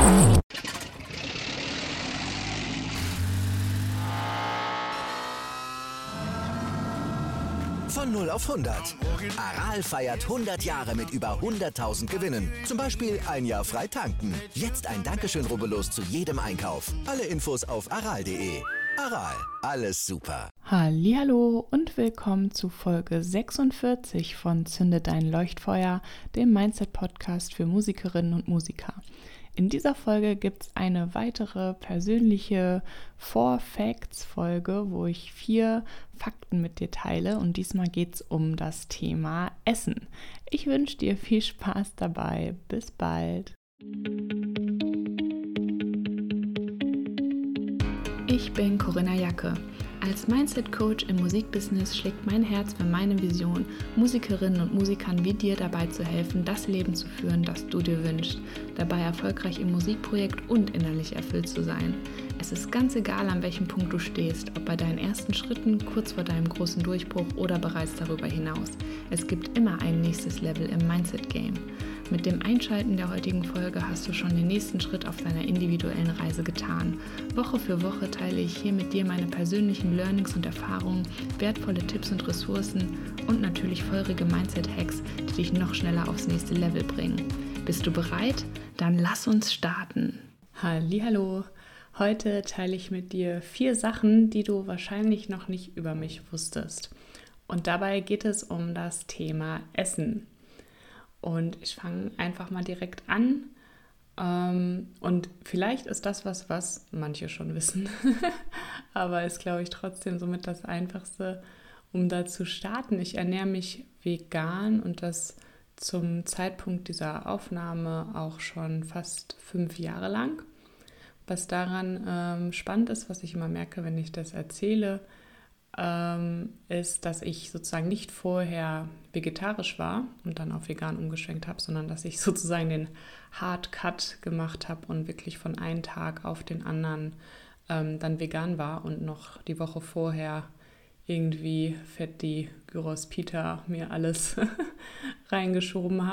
Von 0 auf 100. Aral feiert 100 Jahre mit über 100.000 Gewinnen. Zum Beispiel ein Jahr frei tanken. Jetzt ein Dankeschön, rubbellos zu jedem Einkauf. Alle Infos auf aral.de. Aral, alles super. Hallihallo und willkommen zu Folge 46 von Zünde dein Leuchtfeuer, dem Mindset-Podcast für Musikerinnen und Musiker. In dieser Folge gibt es eine weitere persönliche 4 Facts-Folge, wo ich 4 Fakten mit dir teile und diesmal geht es um das Thema Essen. Ich wünsche dir viel Spaß dabei. Bis bald. Ich bin Corinna Jacke. Als Mindset-Coach im Musikbusiness schlägt mein Herz für meine Vision, Musikerinnen und Musikern wie dir dabei zu helfen, das Leben zu führen, das du dir wünschst, dabei erfolgreich im Musikprojekt und innerlich erfüllt zu sein. Es ist ganz egal, an welchem Punkt du stehst, ob bei deinen ersten Schritten, kurz vor deinem großen Durchbruch oder bereits darüber hinaus. Es gibt immer ein nächstes Level im Mindset-Game. Mit dem Einschalten der heutigen Folge hast du schon den nächsten Schritt auf deiner individuellen Reise getan. Woche für Woche teile ich hier mit dir meine persönlichen Learnings und Erfahrungen, wertvolle Tipps und Ressourcen und natürlich feurige Mindset-Hacks, die dich noch schneller aufs nächste Level bringen. Bist du bereit? Dann lass uns starten. Hallihallo! Heute teile ich mit dir 4 Sachen, die du wahrscheinlich noch nicht über mich wusstest. Und dabei geht es um das Thema Essen. Und ich fange einfach mal direkt an. Und vielleicht ist das was manche schon wissen. Aber ist, glaube ich, trotzdem somit das Einfachste, um da zu starten. Ich ernähre mich vegan und das zum Zeitpunkt dieser Aufnahme auch schon fast 5 Jahre lang. Was daran spannend ist, was ich immer merke, wenn ich das erzähle, ist, dass ich sozusagen nicht vorher vegetarisch war und dann auf vegan umgeschwenkt habe, sondern dass ich sozusagen den Hard Cut gemacht habe und wirklich von einem Tag auf den anderen dann vegan war und noch die Woche vorher irgendwie fett die Gyros Pita mir alles reingeschoben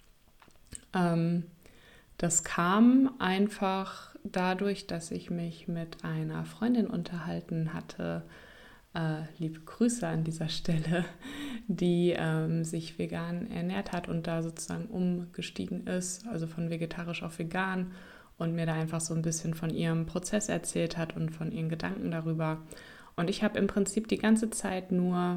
habe. Das kam einfach dadurch, dass ich mich mit einer Freundin unterhalten hatte, liebe Grüße an dieser Stelle, die sich vegan ernährt hat und da sozusagen umgestiegen ist, also von vegetarisch auf vegan und mir da einfach so ein bisschen von ihrem Prozess erzählt hat und von ihren Gedanken darüber. Und ich habe im Prinzip die ganze Zeit nur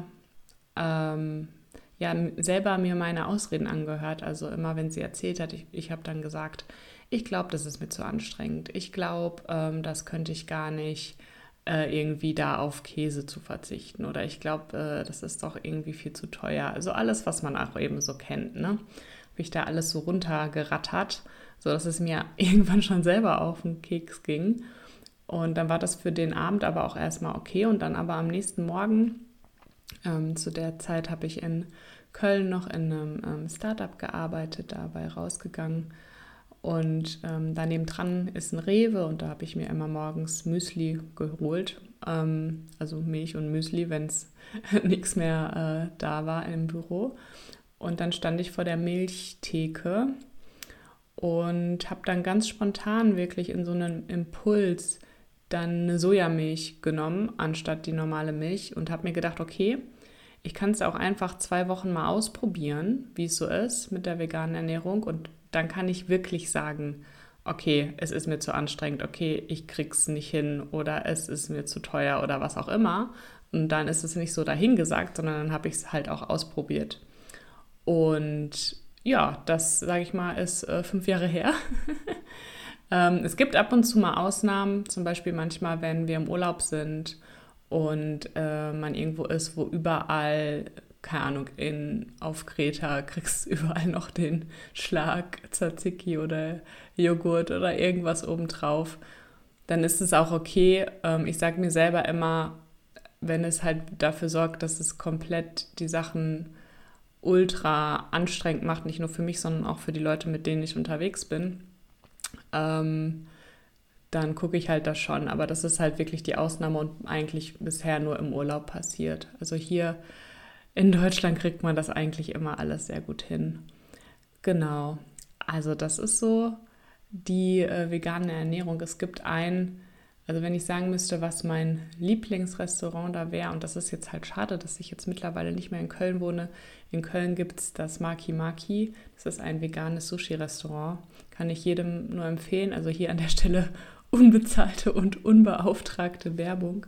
selber mir meine Ausreden angehört. Also immer, wenn sie erzählt hat, ich habe dann gesagt, ich glaube, das ist mir zu anstrengend. Ich glaube, das könnte ich gar nicht, irgendwie da auf Käse zu verzichten. Oder ich glaube, das ist doch irgendwie viel zu teuer. Also alles, was man auch eben so kennt, ne? Habe ich da alles so runtergerattert, sodass es mir irgendwann schon selber auf den Keks ging. Und dann war das für den Abend aber auch erstmal okay. Und dann aber am nächsten Morgen, zu der Zeit habe ich in Köln noch in einem Startup gearbeitet, dabei rausgegangen. Und daneben dran ist ein Rewe und da habe ich mir immer morgens Müsli geholt. Also Milch und Müsli, wenn es nichts mehr da war im Büro. Und dann stand ich vor der Milchtheke und habe dann ganz spontan wirklich in so einem Impuls dann eine Sojamilch genommen, anstatt die normale Milch und habe mir gedacht, okay, ich kann es auch einfach 2 Wochen mal ausprobieren, wie es so ist mit der veganen Ernährung und dann kann ich wirklich sagen, okay, es ist mir zu anstrengend, okay, ich krieg's nicht hin oder es ist mir zu teuer oder was auch immer. Und dann ist es nicht so dahingesagt, sondern dann habe ich es halt auch ausprobiert. Und ja, das, sage ich mal, ist 5 Jahre her. Es gibt ab und zu mal Ausnahmen, zum Beispiel manchmal, wenn wir im Urlaub sind und man irgendwo ist, wo überall, keine Ahnung, auf Kreta kriegst du überall noch den Schlag Tzatziki oder Joghurt oder irgendwas obendrauf, dann ist es auch okay. Ich sage mir selber immer, wenn es halt dafür sorgt, dass es komplett die Sachen ultra anstrengend macht, nicht nur für mich, sondern auch für die Leute, mit denen ich unterwegs bin, dann gucke ich halt das schon. Aber das ist halt wirklich die Ausnahme und eigentlich bisher nur im Urlaub passiert. Also hier in Deutschland kriegt man das eigentlich immer alles sehr gut hin. Genau, also das ist so die vegane Ernährung. Es gibt also wenn ich sagen müsste, was mein Lieblingsrestaurant da wäre, und das ist jetzt halt schade, dass ich jetzt mittlerweile nicht mehr in Köln wohne. In Köln gibt es das Maki Maki. Das ist ein veganes Sushi-Restaurant. Kann ich jedem nur empfehlen. Also hier an der Stelle unbezahlte und unbeauftragte Werbung.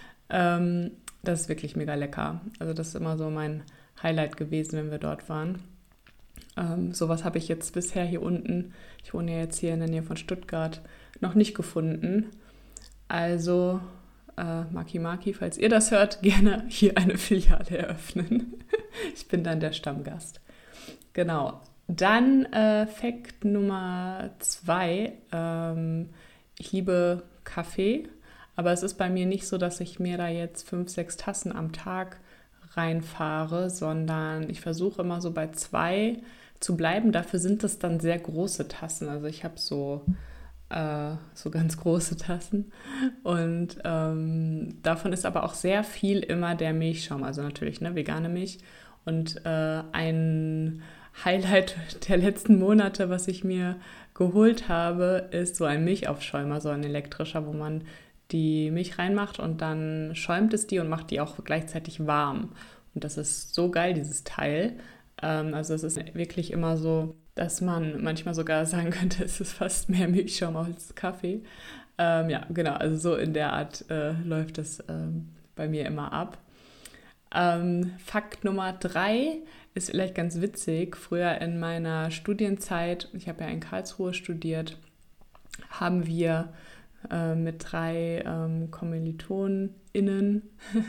Das ist wirklich mega lecker. Also das ist immer so mein Highlight gewesen, wenn wir dort waren. Sowas habe ich jetzt bisher hier unten, ich wohne ja jetzt hier in der Nähe von Stuttgart, noch nicht gefunden. Also Maki Maki, falls ihr das hört, gerne hier eine Filiale eröffnen. Ich bin dann der Stammgast. Genau. Dann Fakt Nummer 2. Ich liebe Kaffee, aber es ist bei mir nicht so, dass ich mir da jetzt 5, 6 Tassen am Tag reinfahre, sondern ich versuche immer so bei 2 zu bleiben. Dafür sind es dann sehr große Tassen. Also ich habe so ganz große Tassen und davon ist aber auch sehr viel immer der Milchschaum, also natürlich vegane Milch. Und ein Highlight der letzten Monate, was ich mir geholt habe, ist so ein Milchaufschäumer, so ein elektrischer, wo man die Milch reinmacht und dann schäumt es die und macht die auch gleichzeitig warm. Und das ist so geil, dieses Teil. Also es ist wirklich immer so, dass man manchmal sogar sagen könnte, es ist fast mehr Milchschaum als Kaffee. Ja, genau, also so in der Art läuft das bei mir immer ab. Fakt Nummer 3 ist vielleicht ganz witzig. Früher in meiner Studienzeit, ich habe ja in Karlsruhe studiert, haben wir mit 3 KommilitonInnen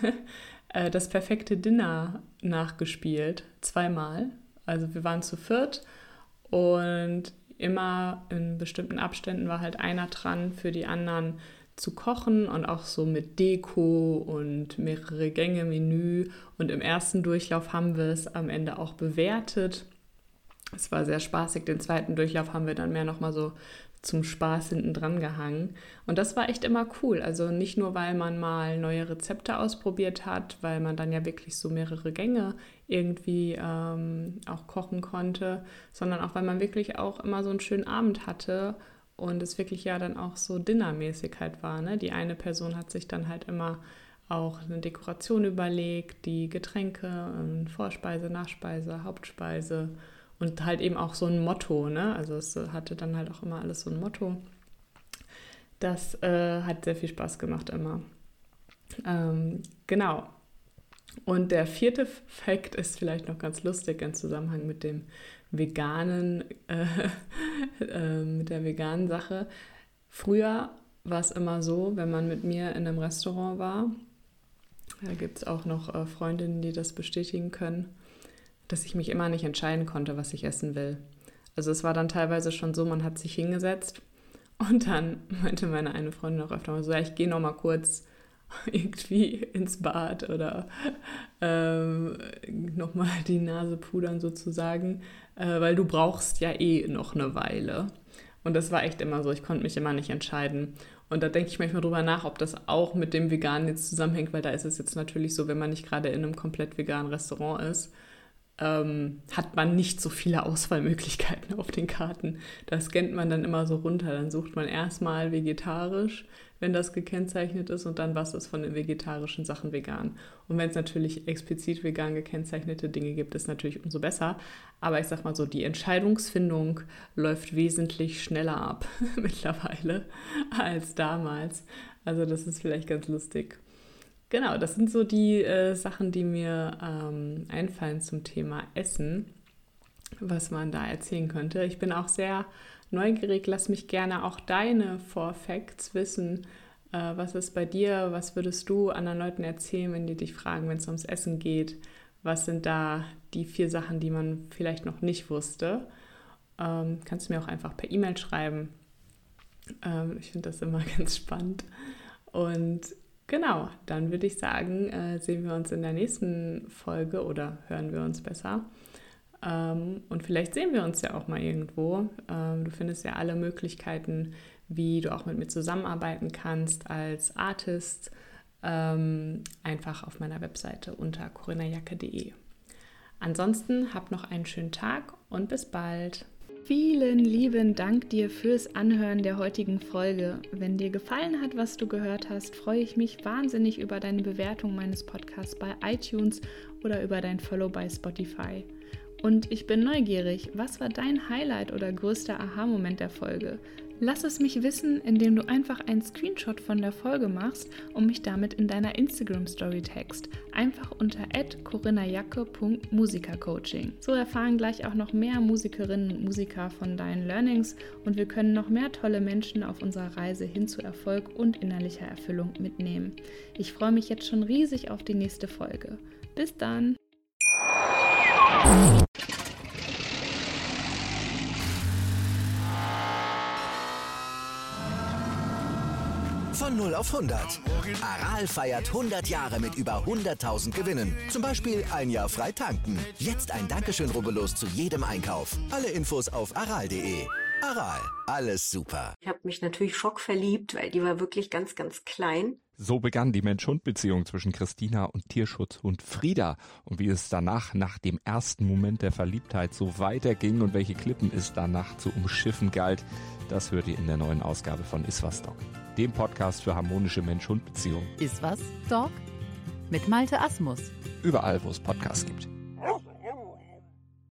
das perfekte Dinner nachgespielt, 2-mal. Also wir waren zu 4 und immer in bestimmten Abständen war halt einer dran, für die anderen zu kochen und auch so mit Deko und mehrere Gänge Menü. Und im ersten Durchlauf haben wir es am Ende auch bewertet. Es war sehr spaßig. Den zweiten Durchlauf haben wir dann mehr nochmal so zum Spaß hinten dran gehangen. Und das war echt immer cool. Also nicht nur, weil man mal neue Rezepte ausprobiert hat, weil man dann ja wirklich so mehrere Gänge irgendwie auch kochen konnte, sondern auch, weil man wirklich auch immer so einen schönen Abend hatte und es wirklich ja dann auch so dinnermäßig halt war. Ne? Die eine Person hat sich dann halt immer auch eine Dekoration überlegt, die Getränke, Vorspeise, Nachspeise, Hauptspeise. Und halt eben auch so ein Motto, ne? Also es hatte dann halt auch immer alles so ein Motto. Das hat sehr viel Spaß gemacht immer. Genau. Und der 4. Fakt ist vielleicht noch ganz lustig im Zusammenhang mit dem veganen, mit der veganen Sache. Früher war es immer so, wenn man mit mir in einem Restaurant war, da gibt es auch noch Freundinnen, die das bestätigen können, dass ich mich immer nicht entscheiden konnte, was ich essen will. Also es war dann teilweise schon so, man hat sich hingesetzt und dann meinte meine eine Freundin auch öfter mal so, ja, ich gehe noch mal kurz irgendwie ins Bad oder nochmal die Nase pudern sozusagen, weil du brauchst ja eh noch eine Weile. Und das war echt immer so, ich konnte mich immer nicht entscheiden. Und da denke ich manchmal drüber nach, ob das auch mit dem Veganen jetzt zusammenhängt, weil da ist es jetzt natürlich so, wenn man nicht gerade in einem komplett veganen Restaurant ist, hat man nicht so viele Auswahlmöglichkeiten auf den Karten. Da scannt man dann immer so runter. Dann sucht man erstmal vegetarisch, wenn das gekennzeichnet ist, und dann was ist von den vegetarischen Sachen vegan. Und wenn es natürlich explizit vegan gekennzeichnete Dinge gibt, ist natürlich umso besser. Aber ich sag mal so, die Entscheidungsfindung läuft wesentlich schneller ab mittlerweile als damals. Also das ist vielleicht ganz lustig. Genau, das sind so die Sachen, die mir einfallen zum Thema Essen, was man da erzählen könnte. Ich bin auch sehr neugierig, lass mich gerne auch deine 4 Facts wissen. Was ist bei dir, was würdest du anderen Leuten erzählen, wenn die dich fragen, wenn es ums Essen geht? Was sind da die 4 Sachen, die man vielleicht noch nicht wusste? Kannst du mir auch einfach per E-Mail schreiben. Ich finde das immer ganz spannend. Und genau, dann würde ich sagen, sehen wir uns in der nächsten Folge oder hören wir uns besser. Und vielleicht sehen wir uns ja auch mal irgendwo. Du findest ja alle Möglichkeiten, wie du auch mit mir zusammenarbeiten kannst als Artist, einfach auf meiner Webseite unter corinajacke.de. Ansonsten hab noch einen schönen Tag und bis bald. Vielen lieben Dank dir fürs Anhören der heutigen Folge. Wenn dir gefallen hat, was du gehört hast, freue ich mich wahnsinnig über deine Bewertung meines Podcasts bei iTunes oder über dein Follow bei Spotify. Und ich bin neugierig, was war dein Highlight oder größter Aha-Moment der Folge? Lass es mich wissen, indem du einfach einen Screenshot von der Folge machst und mich damit in deiner Instagram-Story tagst. Einfach unter @corinnajacke.musikercoaching. So erfahren gleich auch noch mehr Musikerinnen und Musiker von deinen Learnings und wir können noch mehr tolle Menschen auf unserer Reise hin zu Erfolg und innerlicher Erfüllung mitnehmen. Ich freue mich jetzt schon riesig auf die nächste Folge. Bis dann! Von 0 auf 100. Aral feiert 100 Jahre mit über 100.000 Gewinnen. Zum Beispiel ein Jahr frei tanken. Jetzt ein Dankeschön, rubbellos zu jedem Einkauf. Alle Infos auf aral.de. Aral, alles super. Ich habe mich natürlich schockverliebt, weil die war wirklich ganz, ganz klein. So begann die Mensch-Hund-Beziehung zwischen Christina und Tierschutzhund Frieda. Und wie es danach, nach dem ersten Moment der Verliebtheit, so weiterging und welche Klippen es danach zu umschiffen galt, das hört ihr in der neuen Ausgabe von Iswas Dog, dem Podcast für harmonische Mensch-Hund-Beziehungen. Iswas Dog mit Malte Asmus. Überall, wo es Podcasts gibt.